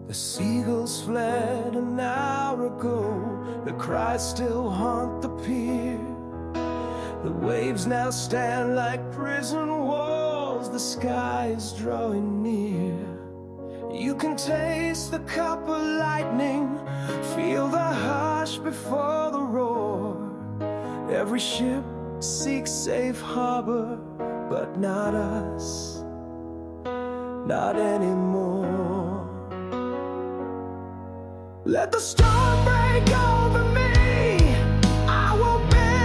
The seagulls fled an hour ago, the cries still haunt the pier. The waves now stand like prison walls, the sky is drawing near. You can taste the copper lightning, feel the hush before the roar. Every ship seeks safe harbor, but not us, not anymore. Let the storm break over me.